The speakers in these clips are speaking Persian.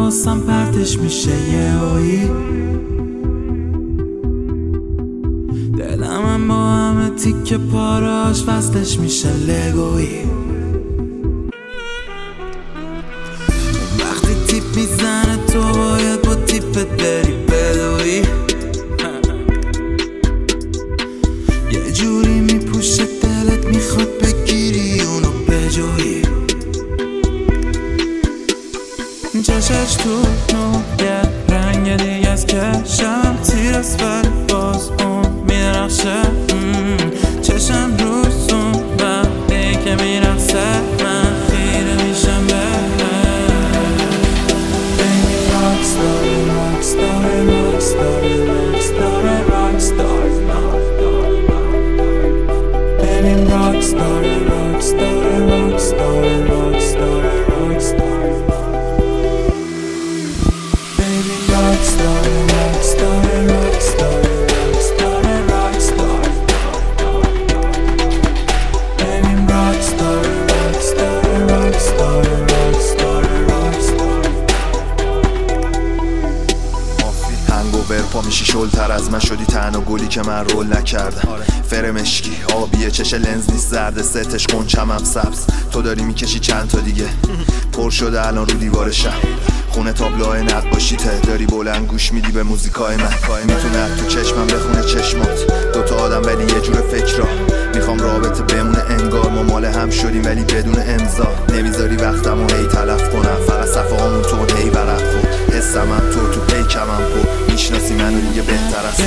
حواسم پرتش میشه یهویی. دلم با همه تیکه پاراش وصلش میشه لگویی. وقتی تیپ میزنه تو باید با تیپت بری بدوی. یه جوری میپوشه دلت میخواد بگیری اونو بجویی. چشش تو یه رنگ دیگه از کشم تیرست ولی باز اون میرخشه. چشم روزون وقتی که میرخصه من خیره میشم به Baby rockstar, rockstar, rockstar, rockstar, rockstar, Baby rockstar, rockstar, rockstar, rockstar, rockstar Rockstar, rockstar, rockstar, rockstar, rockstar Baby rockstar, rockstar, rockstar, rockstar, rockstar هنگوور پا میشی شلتر از من شدی تنها گلی که من رول نکردم. فرمشکی آبیه چش لنز نیست زرد ستش قنچم هم سبز. تو داری میکشی چند تا دیگه پر شده الان رو دیوار شم. خونه تابلوهای نقاشیته داری بلند گوش میدی به موزیکای من. میتونه تو چشمم بخونه چشمات دوتا آدم ولی یه جور فکر را. میخوام رابطه بمونه انگار ما مال هم شدیم ولی بدون امضا. نمیذاری وقتمو هی تلف کنم فقط صفحه هامون تو هی ورق کن. حسم هم تو پیکم هم پر میشناسی منو دیگه بهتر از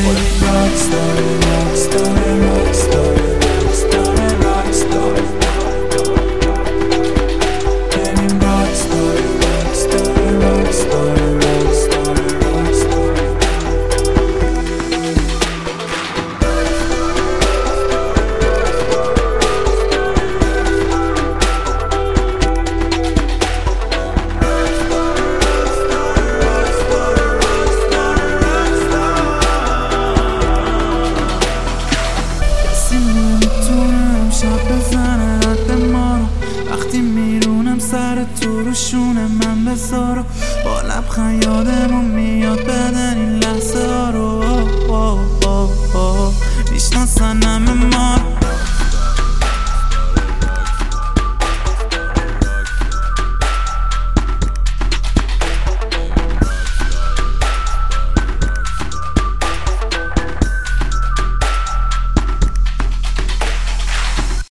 وقتی میرونم سر تو رو شونه من بذارو با لبخند یادمون میاد بدن این لحظه ها رو. میشناسن